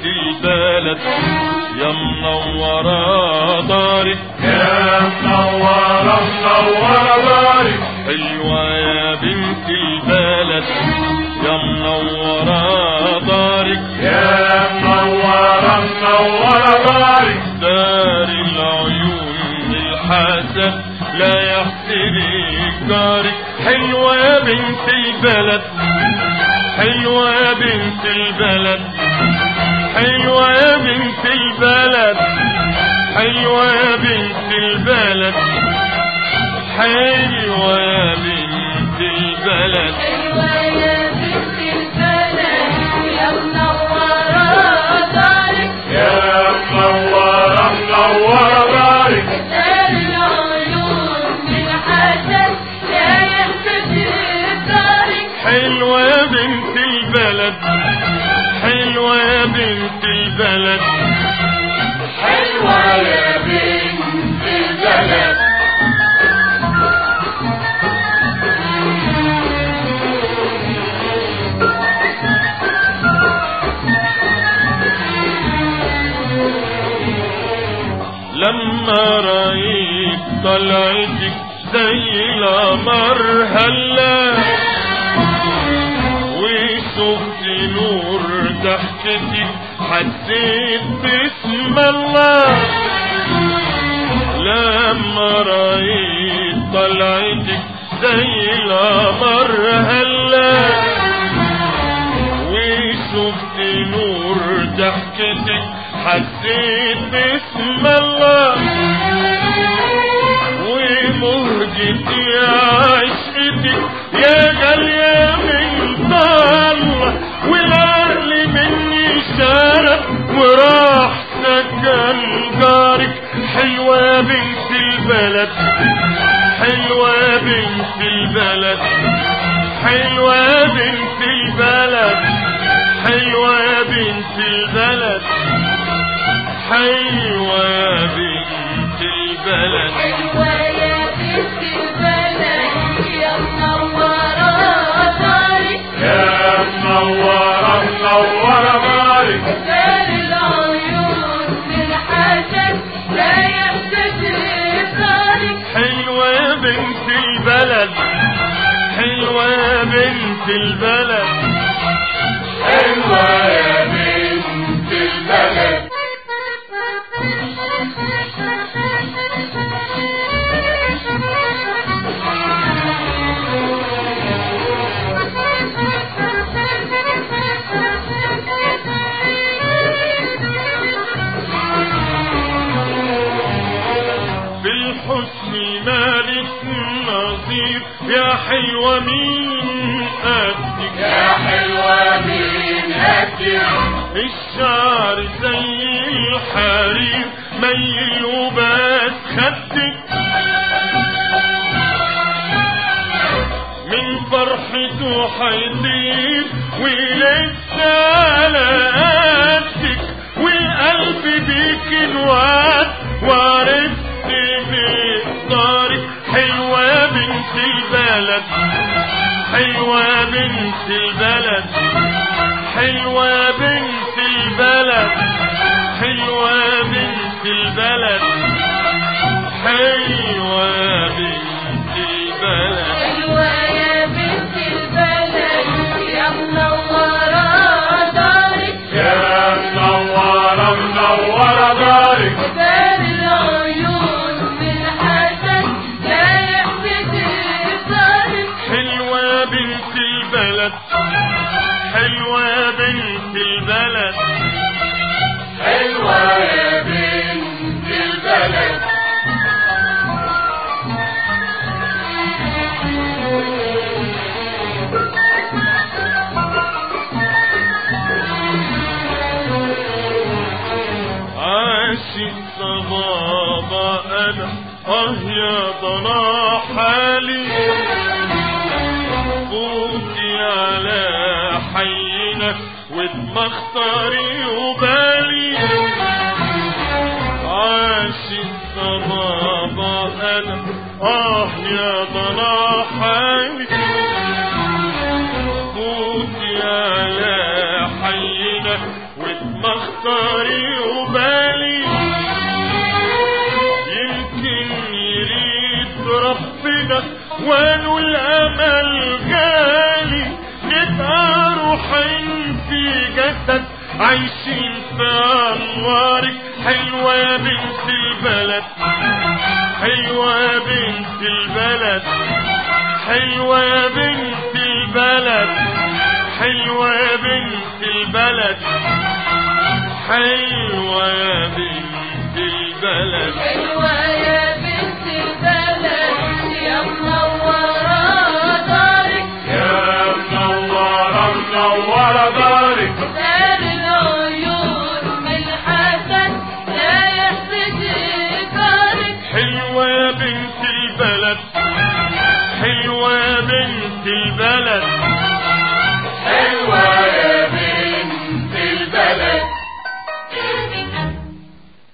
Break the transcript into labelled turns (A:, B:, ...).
A: بنت البلد يا منورة دارك
B: يا منورة منورة دارك
A: حلوة يا بنت البلد يا منورة دارك
B: يا منورة منورة دارك
A: دار العيون الحسن لا يحسدك جارك حلوة يا بنت البلد حلوة يا بنت البلد حلوة يا بنت البلد حلوة يا بنت البلد حلوة يا بنت البلد
C: حلوة يا بنت البلد يا منورة دارك
B: يا منورة منورة دارك
C: دار العيون بالحسن لا يحتسب دارك
A: حلوة يا بنت البلد حلوة يا بنت البلد
C: حلوة يا بنت البلد
A: لما رأيت طلعتك زي القمر هلا وشفت نور ضحكتك حسيت باسم الله لما رأيت طلعتك زي القمر هلا وشفت نور ضحكتك حسيت باسم الله ومهجتي عشقتك يا غالية من الله والعقل مني شارب وراح سكن جارك حلوة يا بنت البلد حلوة يا بنت البلد حلوة يا بنت البلد حلوة يا بنت البلد حلوة يا بنت البلد
C: حلوة يا بنت البلد يا منورة دارك
B: يا منورة منورة دارك
C: دار العيون بالحسن لا يحتسب دارك
A: حلوة يا بنت البلد حلوة يا بنت البلد
B: حلوة يا بنت البلد
A: بالحسن مالك نظير يا حلوة مين قدك
B: يا حلوة من قدك
A: الشعر زي الحرير ميل وبس خدك من فرحته حيطير ولسه على قدك والقلب بيك انوعد وعرفت بإقدارك حلوة يا بنت البلد حلوة يا بنت البلد حلوة يا بنت البلد حلوة يا بنت البلد حلوة يا بنت البلد
C: حلوة يا بنت البلد يا منورة دارك
B: يا منورة منورة دارك
C: دار العيون بالحسن لا يحتسب دارك
A: حلوة يا بنت البلد حلوة يا بنت البلد
B: حلوة يا بنت البلد
A: عاشق صبابة أنا يا ضنا حالي فوتي على حينا واتمختاري وبالي عاشق صبابة أنا يا ضنا حالي فوتي على حينا واتمختاري مختاري وبالي يمكن يريد ربنا وانو الامل غالي نبقى روحين في جسد عايشين في انوارك. حلوة يا بنت البلد، حلوة يا بنت البلد، حلوة يا بنت البلد، حلوة يا بنت البلد، حلوة يا بنت البلد،
C: حلوة يا بنت البلد يا منورة دارك،
B: يا منورة منورة دارك.
C: دار العيون من الحسن لا يحسد جارك.
A: حلوة يا بنت البلد، حلوة يا بنت البلد،